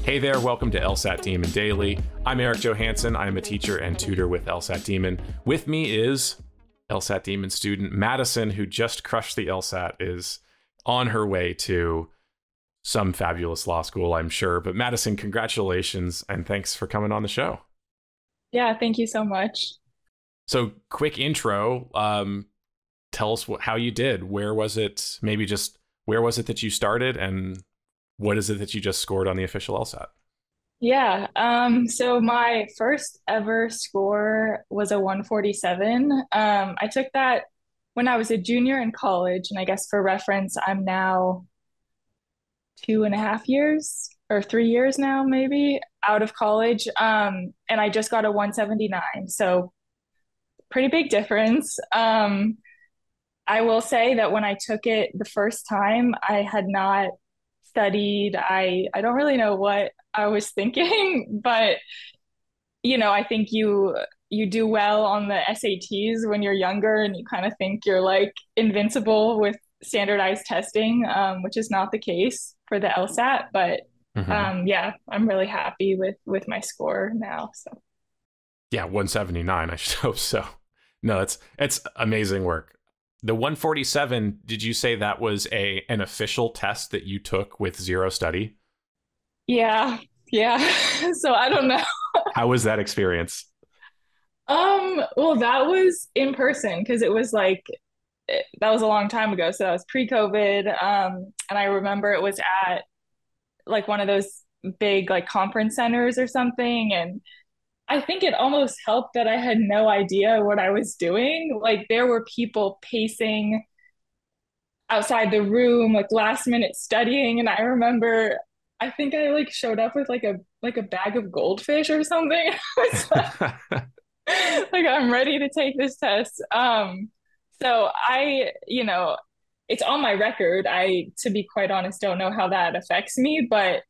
Hey there, welcome to LSAT Demon Daily. I'm Eric Johansson. I'm a teacher and tutor with LSAT Demon. With me is LSAT Demon student Madison, who just crushed the LSAT, is on her way to some fabulous law school, I'm sure. But Madison, congratulations, and thanks for coming on the show. Yeah, thank you so much. So, quick intro. Tell us how you did. Where was it? Maybe just where was it that you started, and what is it that you just scored on the official LSAT? Yeah, so my first ever score was a 147. I took that when I was a junior in college, and I guess for reference, I'm now 2.5 years or 3 years now, maybe out of college. And I just got a 179, so pretty big difference. I will say that when I took it the first time, I had not studied. I don't really know what I was thinking, but I think you do well on the SATs when you're younger and you kind of think you're like invincible with standardized testing, which is not the case for the LSAT. But Mm-hmm. yeah, I'm really happy with my score now. So Yeah, 179. I should hope so. No, it's amazing work. The 147, did you say that was an official test that you took with zero study? yeah, yeah. So I don't know. How was that experience? Well, that was in person because it was like that was a long time ago. So that was pre-COVID. And I remember it was at like one of those big like conference centers or something. And I think it almost helped that I had no idea what I was doing. Like there were people pacing outside the room, like last minute studying. And I remember I think I like showed up with like a bag of goldfish or something. I was like I'm ready to take this test. So it's on my record. I, to be quite honest, don't know how that affects me,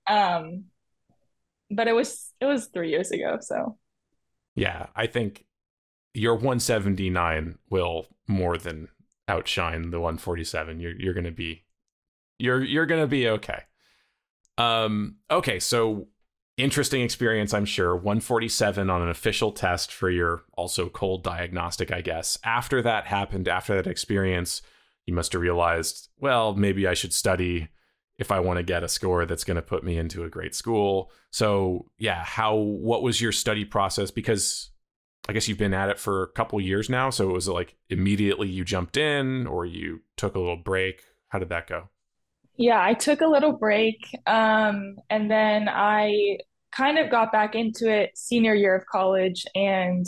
but it was 3 years ago. So Yeah, I think your 179 will more than outshine the 147. You're gonna be you're gonna be okay. Okay, so interesting experience, I'm sure. 147 on an official test for your also cold diagnostic, I guess. After that happened, after that experience, you must have realized, well, maybe I should study if I want to get a score that's going to put me into a great school. So, yeah, what was your study process? Because I guess you've been at it for a couple years now. So, was it like immediately you jumped in or you took a little break? How did that go? yeah, I took a little break, and then I kind of got back into it senior year of college, and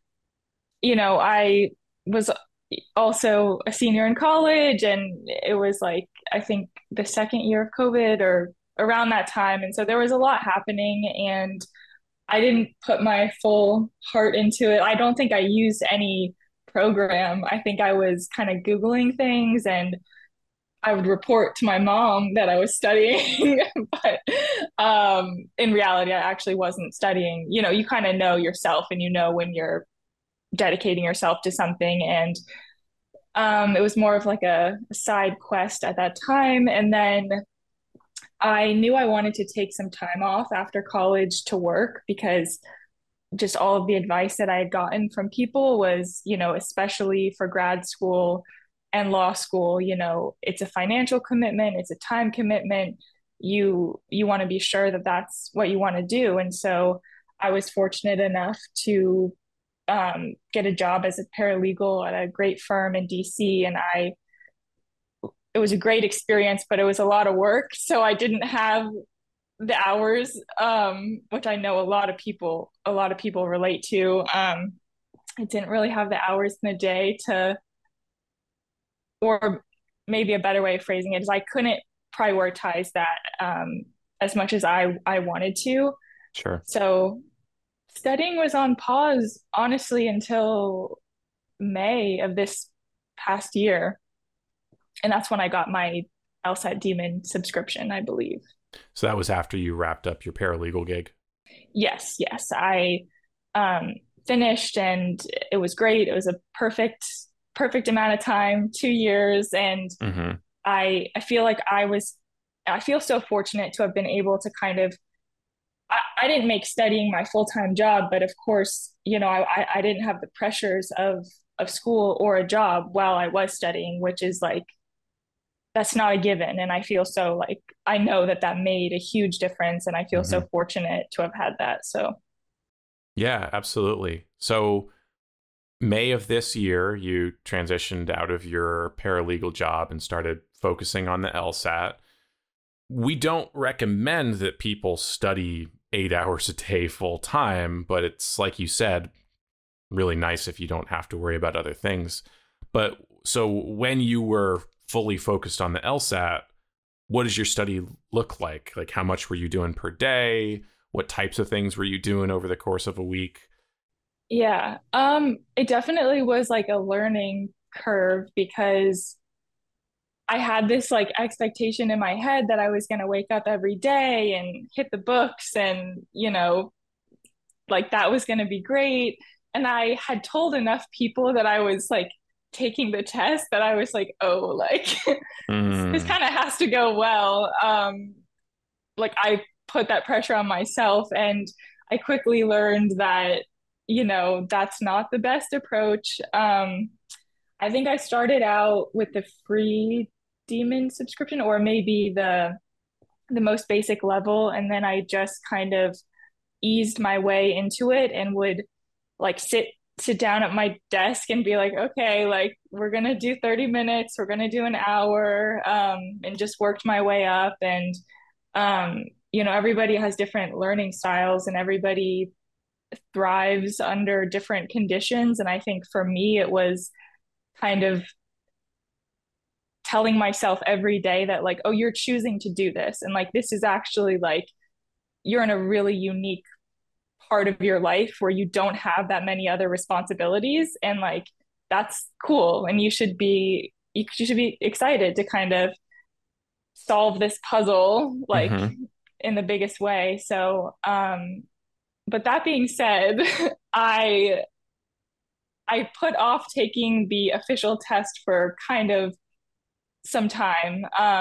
I was also a senior in college, and it was like I think the second year of COVID or around that time, and so there was a lot happening, and I didn't put my full heart into it. I don't think I used any program. I think I was kind of Googling things and I would report to my mom that I was studying, but in reality, I actually wasn't studying. You kind of know yourself and you know when you're dedicating yourself to something. And it was more of like a side quest at that time. And then I knew I wanted to take some time off after college to work because just all of the advice that I had gotten from people was, especially for grad school and law school, it's a financial commitment, it's a time commitment. You want to be sure that that's what you want to do. And so I was fortunate enough to get a job as a paralegal at a great firm in DC, and it was a great experience, but it was a lot of work. So I didn't have the hours, which I know a lot of people relate to. I didn't really have the hours in the day or maybe a better way of phrasing it is I couldn't prioritize that as much as I wanted to. Sure. So studying was on pause, honestly, until May of this past year. And that's when I got my LSAT Demon subscription, I believe. So that was after you wrapped up your paralegal gig. Yes, yes. I finished and it was great. It was a perfect amount of time, 2 years. And Mm-hmm. I feel like I feel so fortunate to have been able to kind of I didn't make studying my full-time job, but of course, I didn't have the pressures of school or a job while I was studying, which is like that's not a given. And I feel so like I know that that made a huge difference, and I feel so Hmm. fortunate to have had that. So Yeah, absolutely. So May of this year, you transitioned out of your paralegal job and started focusing on the LSAT. We don't recommend that people study 8 hours a day full time, but it's like you said, really nice if you don't have to worry about other things. But so when you were fully focused on the LSAT, what does your study look like? Like, how much were you doing per day? What types of things were you doing over the course of a week? yeah, it definitely was like a learning curve because I had this like expectation in my head that I was going to wake up every day and hit the books and, like that was going to be great. And I had told enough people that I was like taking the test that I was like, oh, like this Mm, kind of has to go well. Like I put that pressure on myself, and I quickly learned that, that's not the best approach. I think I started out with the free Demon subscription, or maybe the most basic level, and then I just kind of eased my way into it and would like sit down at my desk and be like, okay, like we're gonna do 30 minutes, we're gonna do an hour, and just worked my way up. And everybody has different learning styles, and everybody thrives under different conditions. And I think for me, it was kind of telling myself every day that like, oh, you're choosing to do this, and like this is actually like you're in a really unique part of your life where you don't have that many other responsibilities, and like that's cool, and you should be excited to kind of solve this puzzle like hmm. in the biggest way. So but that being said, i I put off taking the official test for kind of some time.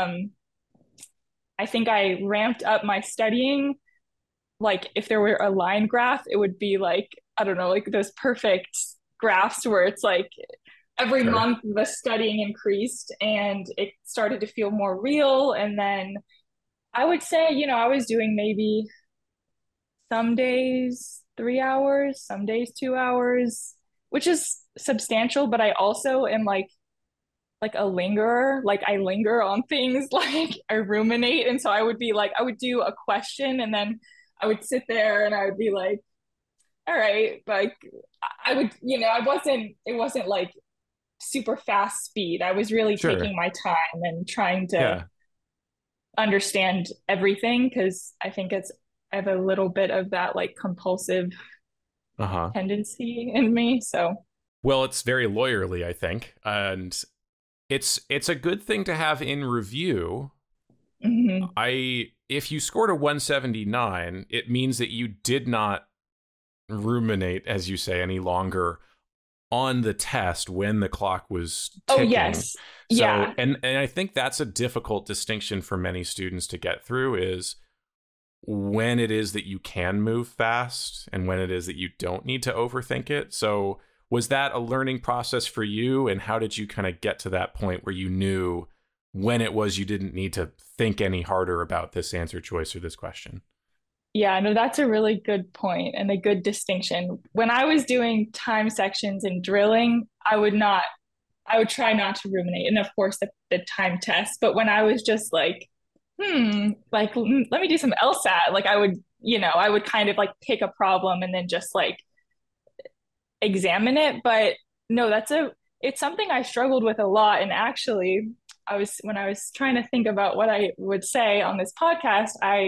I think I ramped up my studying. Like if there were a line graph, it would be like, I don't know, like those perfect graphs where it's like every Sure. month the studying increased and it started to feel more real. And then I would say, I was doing maybe some days 3 hours, some days 2 hours, which is substantial, but I also am like a lingerer. Like I linger on things, like I ruminate. And so I would be like, I would do a question and then I would sit there and I would be like, all right, like I would, it wasn't like super fast speed. I was really Sure. taking my time and trying to Yeah. understand everything because I have a little bit of that like compulsive Uh-huh. tendency in me. So, Well, it's very lawyerly, I think. And it's a good thing to have in review. mhm. I if you scored a 179, it means that you did not ruminate, as you say, any longer on the test when the clock was Oh, ticking. yes. So, Yeah. and I think that's a difficult distinction for many students to get through is when it is that you can move fast and when it is that you don't need to overthink it. So, was that a learning process for you? And how did you kind of get to that point where you knew when it was you didn't need to think any harder about this answer choice or this question? Yeah, no, that's a really good point and a good distinction. When I was doing time sections and drilling, I would try not to ruminate. And of course, the time test. But when I was just like, like, let me do some LSAT, like I would kind of like pick a problem and then just like examine it. But no, it's something I struggled with a lot. And actually, when I was trying to think about what I would say on this podcast,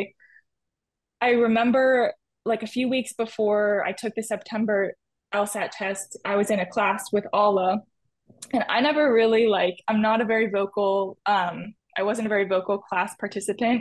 I remember like a few weeks before I took the September LSAT test, I was in a class with Ala, and I never really like I'm not a very vocal I wasn't a very vocal class participant.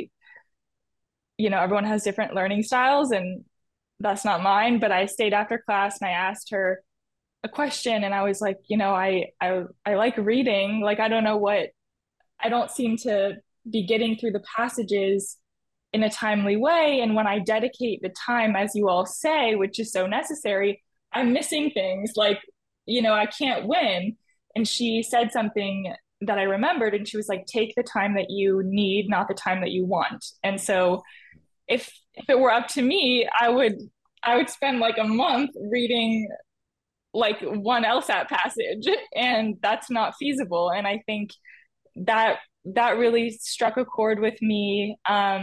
Everyone has different learning styles and that's not mine, but I stayed after class and I asked her a question and I was like, I like reading. Like I don't know what I don't seem to be getting through the passages in a timely way. And when I dedicate the time, as you all say, which is so necessary, I'm missing things like, I can't win. And she said something that I remembered, and she was like, take the time that you need, not the time that you want. And so if it were up to me, I would spend like a month reading like one LSAT passage, and that's not feasible. And I think that really struck a chord with me.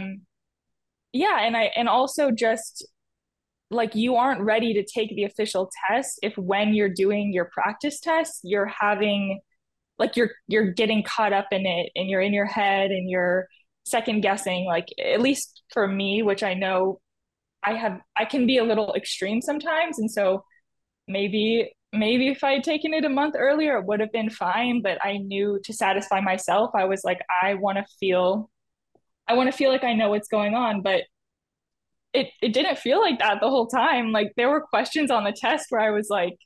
Yeah, and also just like, you aren't ready to take the official test if when you're doing your practice test, you're having like you're getting caught up in it, and you're in your head, and you're second guessing, like at least for me, which I know I can be a little extreme sometimes. And so maybe if I had taken it a month earlier, it would have been fine. But I knew, to satisfy myself, I was like, I want to feel like I know what's going on. But it didn't feel like that the whole time. Like, there were questions on the test where I was like,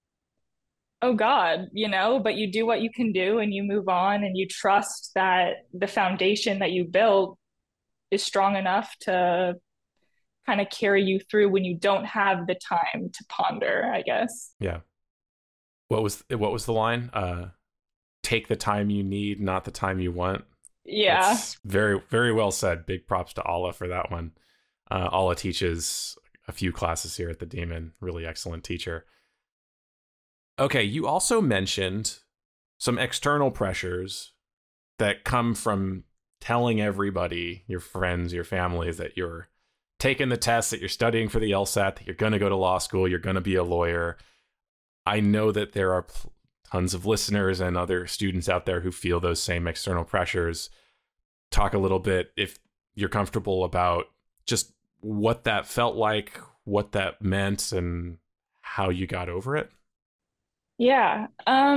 oh God, but you do what you can do, and you move on, and you trust that the foundation that you built is strong enough to kind of carry you through when you don't have the time to ponder, I guess. Yeah. What was the line? Take the time you need, not the time you want. Yeah. That's very, very well said. Big props to Alla for that one. Alla teaches a few classes here at the Demon. Really excellent teacher. Okay, you also mentioned some external pressures that come from telling everybody, your friends, your families, that you're taking the test, that you're studying for the LSAT, that you're going to go to law school, you're going to be a lawyer. I know that there are tons of listeners and other students out there who feel those same external pressures. Talk a little bit, if you're comfortable, about just what that felt like, what that meant, and how you got over it. Yeah.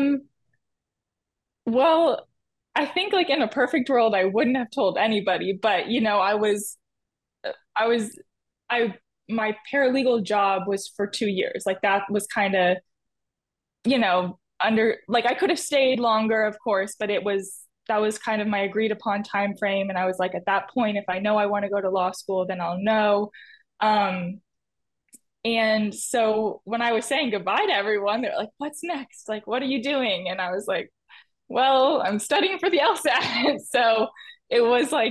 Well, I think like in a perfect world, I wouldn't have told anybody, but I was, I, my paralegal job was for 2 years. Like, that was kind of, under, like, I could have stayed longer, of course, but that was kind of my agreed upon time frame. And I was like, at that point, if I know I want to go to law school, then I'll know. Um, and so when I was saying goodbye to everyone, they're like, what's next? Like, what are you doing? And I was like, well, I'm studying for the LSAT. So it was like,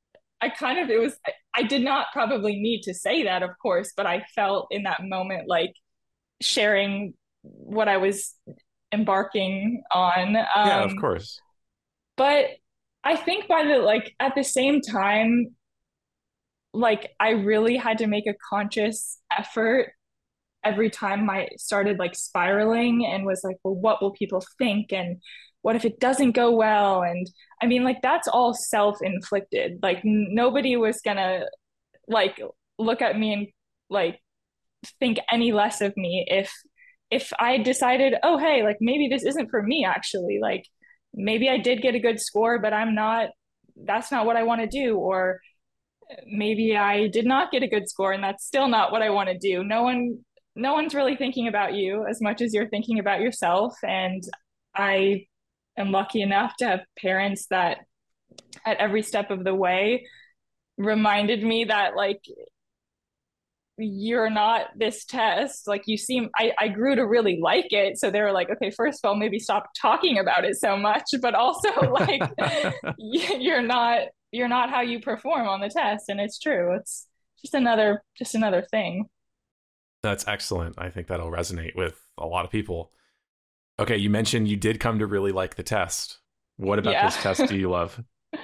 I did not probably need to say that, of course, but I felt in that moment like sharing what I was embarking on. Yeah, of course. But I think at the same time, like, I really had to make a conscious effort every time I started like spiraling, and was like, well, what will people think? And what if it doesn't go well? And I mean, like, that's all self-inflicted. Like, nobody was gonna like look at me and like think any less of me if I decided, oh hey, like maybe this isn't for me actually. Like, maybe I did get a good score, but that's not what I want to do. Or maybe I did not get a good score, and that's still not what I want to do. No one's really thinking about you as much as you're thinking about yourself. And I am lucky enough to have parents that at every step of the way reminded me that, like, you're not this test. Like, I grew to really like it. So they were like, okay, first of all, maybe stop talking about it so much, but also like, you're not how you perform on the test. And it's true. It's just another thing. That's excellent. I think that'll resonate with a lot of people. Okay, you mentioned you did come to really like the test. What about this test do you love?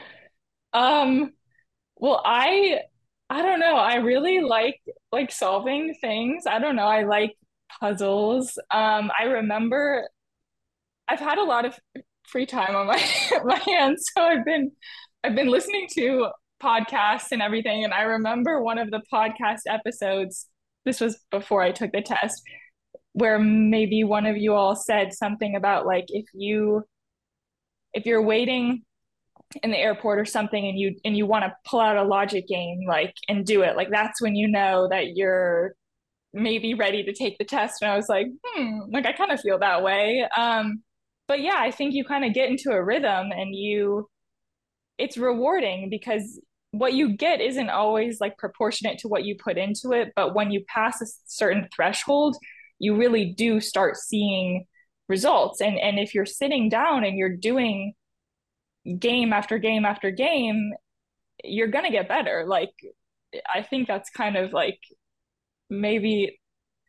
Well, I don't know. I really like solving things. I don't know. I like puzzles. I remember I've had a lot of free time on my my hands, so I've been listening to podcasts and everything. And I remember one of the podcast episodes, this was before I took the test, where maybe one of you all said something about like, if you're waiting in the airport or something, and you want to pull out a logic game, like, and do it, like, that's when you know that you're maybe ready to take the test. And I was like, like, I kind of feel that way. But yeah, I think you kind of get into a rhythm, and it's rewarding because what you get isn't always like proportionate to what you put into it, but when you pass a certain threshold, you really do start seeing results. And if you're sitting down and you're doing game after game after game, you're gonna get better. Like I think that's kind of like maybe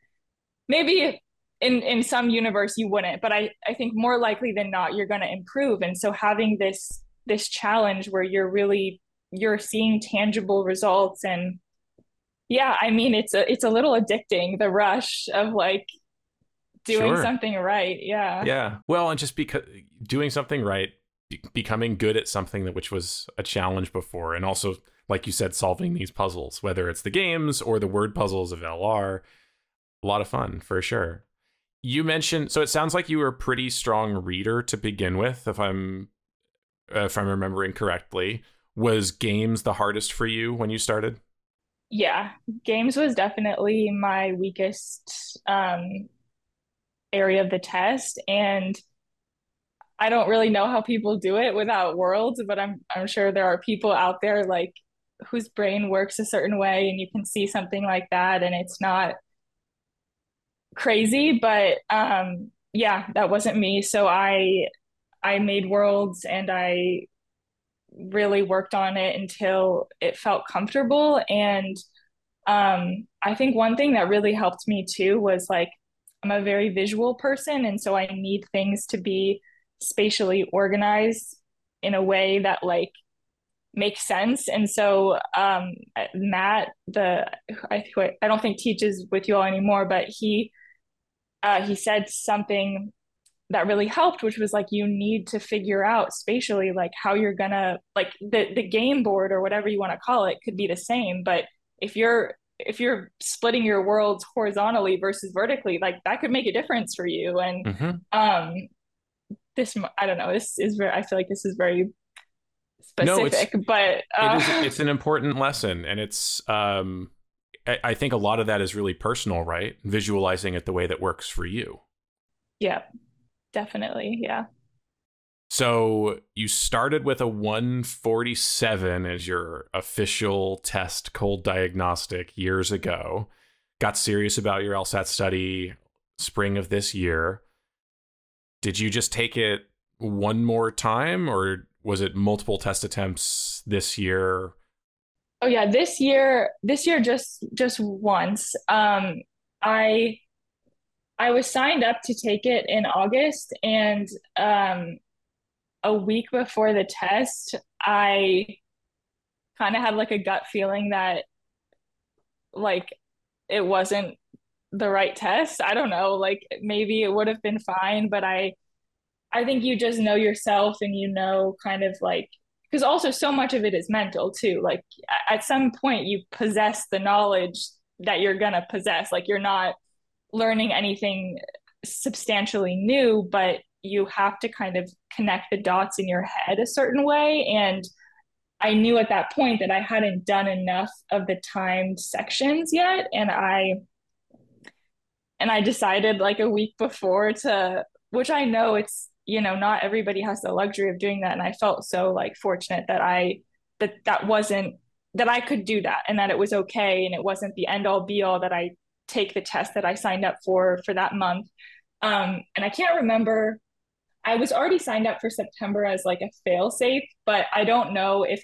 maybe in some universe you wouldn't, but I think more likely than not you're gonna improve. And so having this challenge where you're seeing tangible results, and yeah, I mean it's a little addicting, the rush of like doing Sure. something right. Yeah. Yeah. Well, and just because doing something right, becoming good at something that which was a challenge before, and also, like you said, solving these puzzles, whether it's the games or the word puzzles of LR, a lot of fun for sure. You mentioned, so it sounds like you were a pretty strong reader to begin with, if I'm remembering correctly. Was games the hardest for you when you started? Yeah, games was definitely my weakest area of the test, and I don't really know how people do it without worlds, but I'm sure there are people out there like whose brain works a certain way and you can see something like that and it's not crazy, but yeah, that wasn't me. So I made worlds and I really worked on it until it felt comfortable. And I think one thing that really helped me too was like I'm a very visual person, and so I need things to be spatially organized in a way that like makes sense. And so Matt, I don't think teaches with you all anymore, but he said something that really helped, which was like you need to figure out spatially like how you're gonna like the game board or whatever you want to call it could be the same, but if you're splitting your worlds horizontally versus vertically, like that could make a difference for you. And Mm-hmm. um this I don't know, this is very I feel like this is very No, specific, but it's an important lesson, and it's I think a lot of that is really personal, right? Visualizing it the way that works for you. yeah, definitely. Yeah. So you started with a 147 as your official test cold diagnostic years ago. Got serious about your LSAT study spring of this year. Did you just take it one more time, or was it multiple test attempts this year? Oh yeah, this year just once. I I was signed up to take it in August, and a week before the test, I kind of had like a gut feeling that like it wasn't the right test. I don't know, like maybe it would have been fine, but I think you just know yourself and you know kind of like because also so much of it is mental too. Like at some point you possess the knowledge that you're gonna possess. Like you're not learning anything substantially new, but you have to kind of connect the dots in your head a certain way. And I knew at that point that I hadn't done enough of the timed sections yet. And I decided like a week before to, which I know it's, not everybody has the luxury of doing that. And I felt so like fortunate that that wasn't, that I could do that and that it was okay. And it wasn't the end all be all that I take the test that I signed up for that month. And I can't remember, I was already signed up for September as like a fail safe, but I don't know if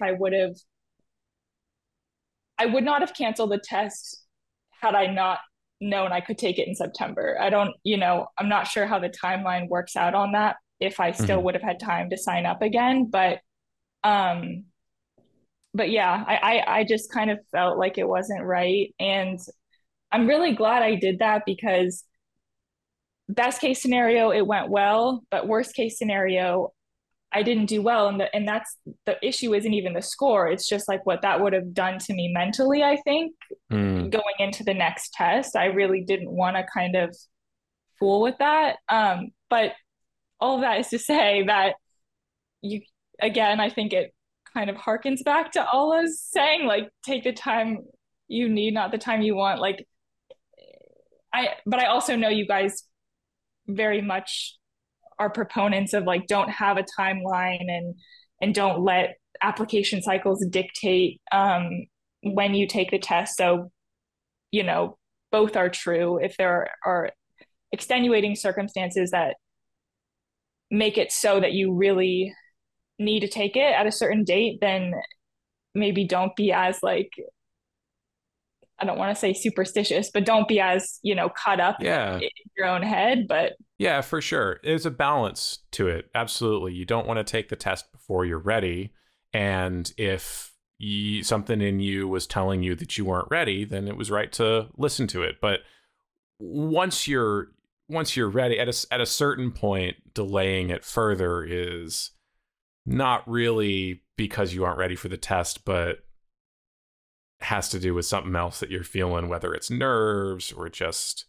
I would not have canceled the test had I not known I could take it in September. I don't, I'm not sure how the timeline works out on that, if I still Mhm. would have had time to sign up again. Um, but yeah, I just kind of felt like it wasn't right. And I'm really glad I did that because best case scenario, it went well, but worst case scenario, I didn't do well. And that's the issue isn't even the score. It's just like what that would have done to me mentally, I think, Mm. going into the next test. I really didn't want to kind of fool with that. But all of that is to say that you, again, I think it kind of harkens back to Allah's saying, like, take the time you need, not the time you want. Like, but I also know you guys very much are proponents of like, don't have a timeline and don't let application cycles dictate when you take the test. So, both are true. If there are extenuating circumstances that make it so that you really need to take it at a certain date, then maybe don't be as like, I don't want to say superstitious, but don't be as, caught up in your own head. But yeah, for sure. There's a balance to it. Absolutely. You don't want to take the test before you're ready. And if something in you was telling you that you weren't ready, then it was right to listen to it. But once you're ready, at a certain point, delaying it further is not really because you aren't ready for the test, but has to do with something else that you're feeling, whether it's nerves or just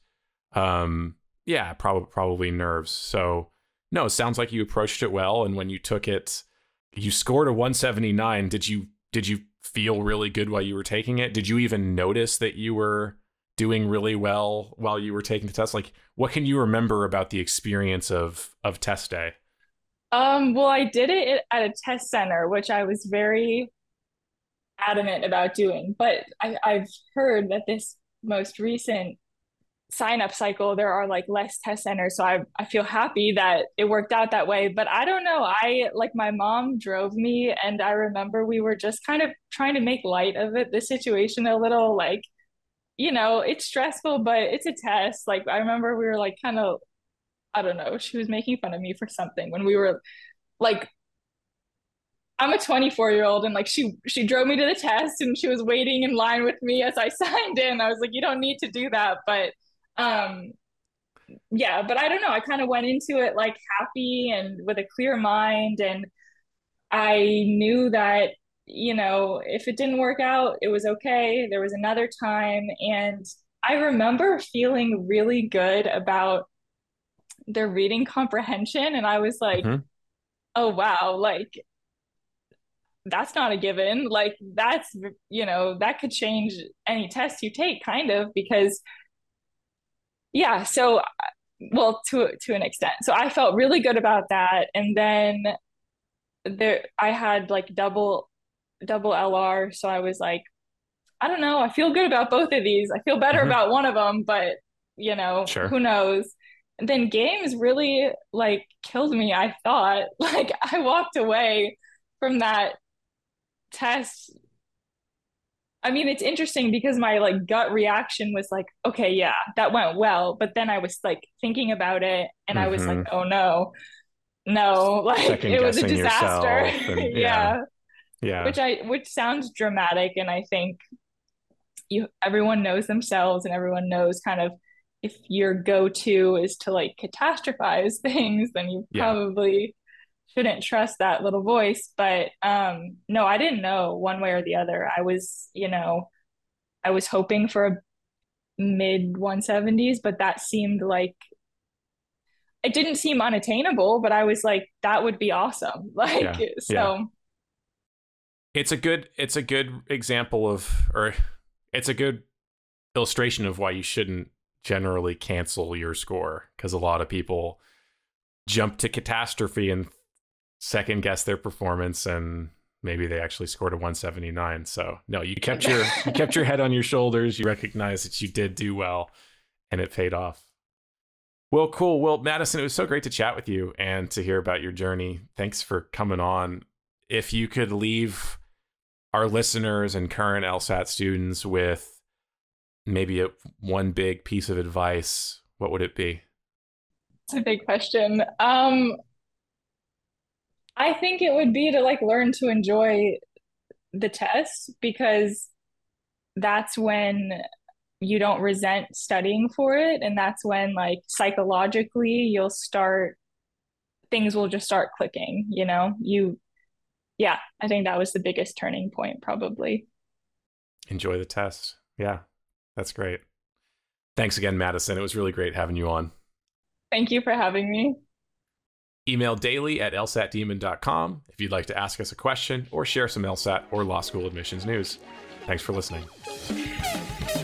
probably nerves. So no, it sounds like you approached it well, and when you took it, you scored a 179. Did you feel really good while you were taking it? Did you even notice that you were doing really well while you were taking the test? Like, what can you remember about the experience of test day? Well, I did it at a test center, which I was very adamant about doing. But I've heard that this most recent sign up cycle, there are like less test centers. So I feel happy that it worked out that way. But I don't know. My mom drove me, and I remember we were just kind of trying to make light of the situation a little, like, it's stressful, but it's a test. Like, I remember we were like kind of, I don't know, she was making fun of me for something when we were like, I'm a 24-year-old, and like she drove me to the test, and she was waiting in line with me as I signed in. I was like, you don't need to do that. But but I don't know. I kind of went into it like happy and with a clear mind, and I knew that, if it didn't work out, it was okay. There was another time. And I remember feeling really good about the reading comprehension. And I was like, oh, wow, like, that's not a given. Like, that's, that could change any test you take, kind of, because, yeah. So, well, to an extent. So I felt really good about that. And then I had like double LR. So I was like, I don't know. I feel good about both of these. I feel better about one of them, but Sure. Who knows? And then games really like killed me. I thought, like, I walked away from that test. I mean, it's interesting because my like gut reaction was like, okay, yeah, that went well. But then I was like thinking about it, and I was like, oh no, like it was a disaster. And, yeah. Which sounds dramatic, and I think everyone knows themselves, and everyone knows kind of, if your go-to is to like catastrophize things, then you probably shouldn't trust that little voice. But no, I didn't know one way or the other. I was hoping for a mid 170s, but that seemed like, it didn't seem unattainable, but I was like, that would be awesome. Like, it's a good example of, or it's a good illustration of why you shouldn't generally cancel your score, because a lot of people jump to catastrophe and second guess their performance, and maybe they actually scored a 179. So no, you kept your head on your shoulders. You recognize that you did do well, and it paid off. Well, cool. Well, Madison, it was so great to chat with you and to hear about your journey. Thanks for coming on. If you could leave our listeners and current LSAT students with maybe one big piece of advice, what would it be? It's a big question. I think it would be to like learn to enjoy the test, because that's when you don't resent studying for it. And that's when like psychologically things will just start clicking, I think that was the biggest turning point, probably. Enjoy the test. Yeah, that's great. Thanks again, Madison. It was really great having you on. Thank you for having me. Email daily@lsatdemon.com if you'd like to ask us a question or share some LSAT or law school admissions news. Thanks for listening.